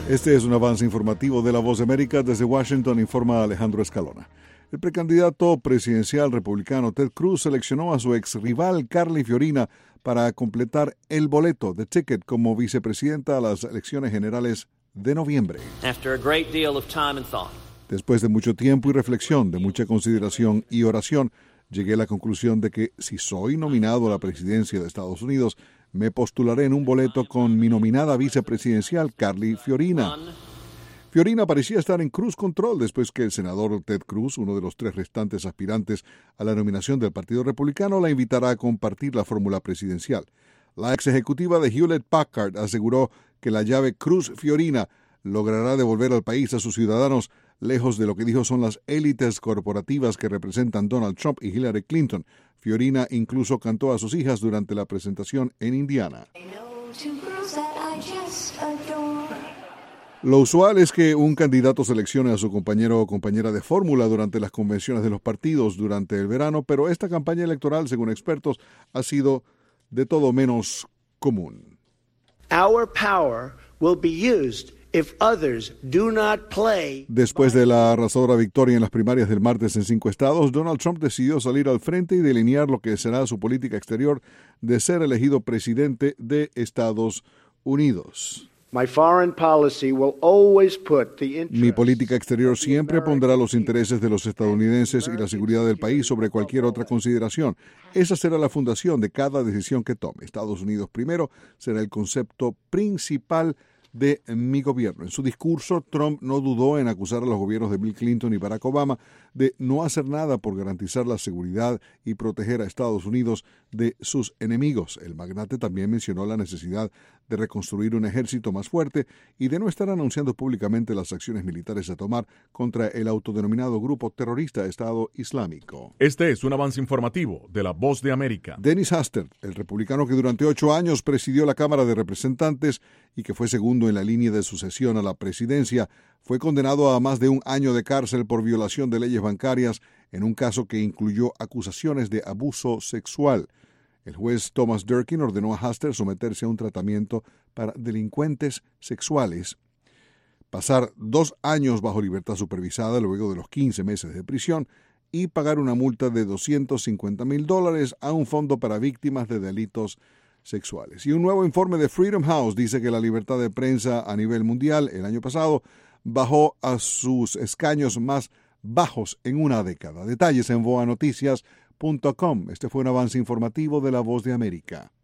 Este es un avance informativo de La Voz de América. Desde Washington informa Alejandro Escalona. El precandidato presidencial republicano Ted Cruz seleccionó a su ex rival Carly Fiorina para completar el boleto de ticket como vicepresidenta a las elecciones generales de noviembre. Después de mucho tiempo y reflexión, de mucha consideración y oración, llegué a la conclusión de que si soy nominado a la presidencia de Estados Unidos, me postularé en un boleto con mi nominada vicepresidencial, Carly Fiorina. Fiorina parecía estar en cruise control después que el senador Ted Cruz, uno de los 3 restantes aspirantes a la nominación del Partido Republicano, la invitará a compartir la fórmula presidencial. La ex ejecutiva de Hewlett Packard aseguró que la llave Cruz-Fiorina logrará devolver al país a sus ciudadanos, lejos de lo que dijo son las élites corporativas que representan Donald Trump y Hillary Clinton. Fiorina incluso cantó a sus hijas durante la presentación en Indiana. Lo usual es que un candidato seleccione a su compañero o compañera de fórmula durante las convenciones de los partidos durante el verano, pero esta campaña electoral, según expertos, ha sido de todo menos común. Our power will be used if others do not play. Después de la arrasadora victoria en las primarias del martes en 5 estados, Donald Trump decidió salir al frente y delinear lo que será su política exterior de ser elegido presidente de Estados Unidos. Mi política exterior siempre pondrá los intereses de los estadounidenses y la seguridad del país sobre cualquier otra consideración. Esa será la fundación de cada decisión que tome. Estados Unidos primero será el concepto principal de mi gobierno. En su discurso, Trump no dudó en acusar a los gobiernos de Bill Clinton y Barack Obama de no hacer nada por garantizar la seguridad y proteger a Estados Unidos de sus enemigos. El magnate también mencionó la necesidad de reconstruir un ejército más fuerte y de no estar anunciando públicamente las acciones militares a tomar contra el autodenominado grupo terrorista Estado Islámico. Este es un avance informativo de La Voz de América. Dennis Hastert, el republicano que durante 8 años presidió la Cámara de Representantes y que fue segundo en la línea de sucesión a la presidencia, fue condenado a más de 1 año de cárcel por violación de leyes bancarias en un caso que incluyó acusaciones de abuso sexual. El juez Thomas Durkin ordenó a Hastert someterse a un tratamiento para delincuentes sexuales, pasar 2 años bajo libertad supervisada luego de los 15 meses de prisión y pagar una multa de $250,000 a un fondo para víctimas de delitos sexuales. Y un nuevo informe de Freedom House dice que la libertad de prensa a nivel mundial el año pasado bajó a sus escaños más bajos en una década. Detalles en voanoticias.com. Este fue un avance informativo de La Voz de América.